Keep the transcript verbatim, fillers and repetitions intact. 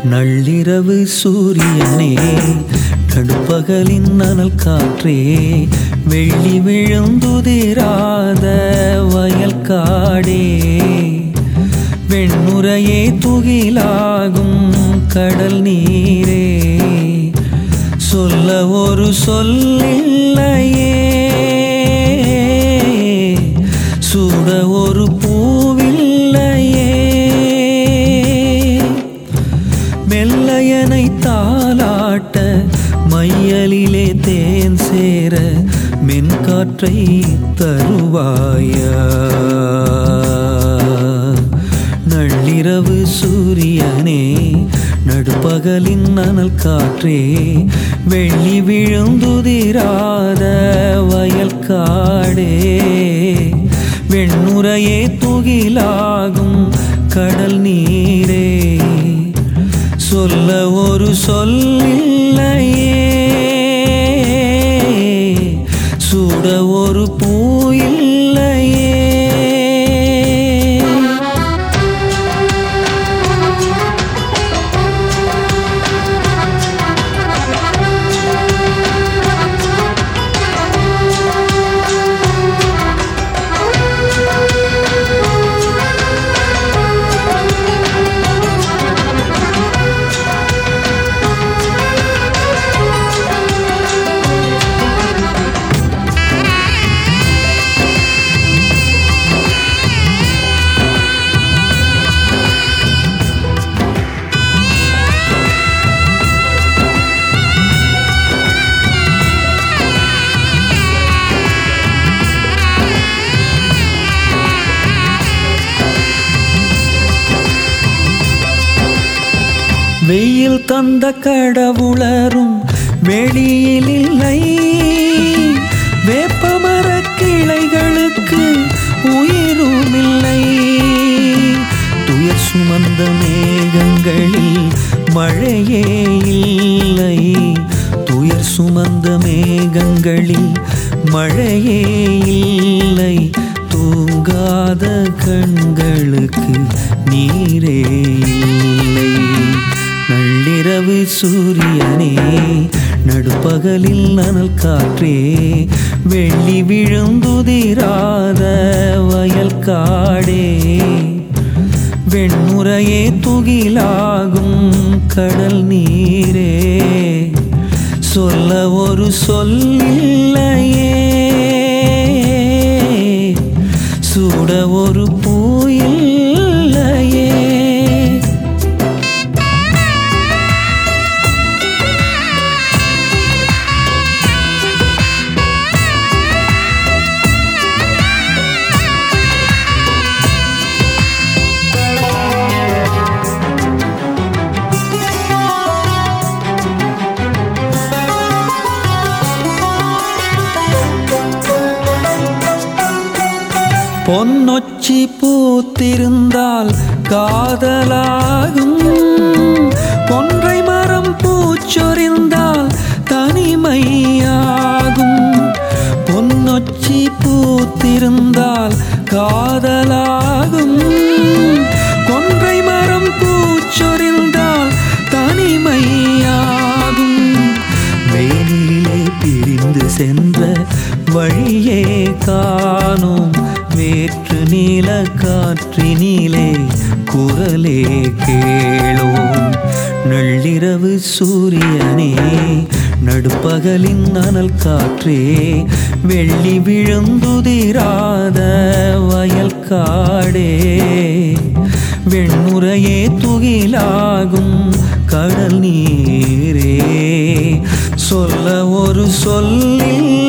நள்ளிரவு சூரியனே, நடுப்பகலின் அனல் காற்றே, வெள்ளி விழுந்துதிராத வயல் காடே, வெண்ணுரையே துகிலாகும் கடல் நீரே, சொல்ல ஒரு சொல்லில்லையே, சூட ஒரு பூவில்லையே, மெல்லையனை தாலாட்ட மையலிலே தேன் சேர மென்காற்றை தருவாயா. நள்ளிரவு சூரியனே, நடுப்பகலின் அனல் காற்றே, வெள்ளி விழுந்துதிராத வயல் காடே, வெண்ணுரையே துகிலாகும் கடல் நீரே, சொல்ல ஒரு சொல்லில்லையே, சூட ஒரு பூ இல்லையே. வெயில் தந்த கடவுளரும் வெளியில் இல்லை, வேப்பமர கிளைகளுக்கு உயிரும் இல்லை, துயர் சுமந்த மேகங்களில் மழையே இல்லை, துயர் சுமந்த மேகங்களில் மழையே இல்லை, தூங்காத கண்களுக்கு நீரே இல்லை. நள்ளிரவு சூரியனே, நடுப்பகலில் அனல் காற்றே, வெள்ளி விழுந்துதிராத வயல் காடே, வெண்முறையே துகிலாகும் கடல் நீரே, சொல்ல ஒரு சொல்லில்லையே, சூட ஒரு பூ இல்லையே. பொன்னொச்சி பூத்திருந்தால் காதலாகும், கொன்றை மரம் பூச்சொரிந்தால் தனிமையாகும், பொன்னொச்சி பூத்திருந்தால் காதலாகும், கொன்றை மரம் பூச்சொரிந்தால் தனிமையாகும், வேலிலே பிரிந்து சென்ற வழியே காணோம், வேற்று நீல காற்றினிலே குரலே கேளோம். நள்ளிரவு சூரியனே, நடுப்பகலின் அனல் காற்றே, வெள்ளி விழுந்துதிராத வயல் காடே, வெண்முறையே துகிலாகும் கடல் நீரே, சொல்ல ஒரு சொல்லில்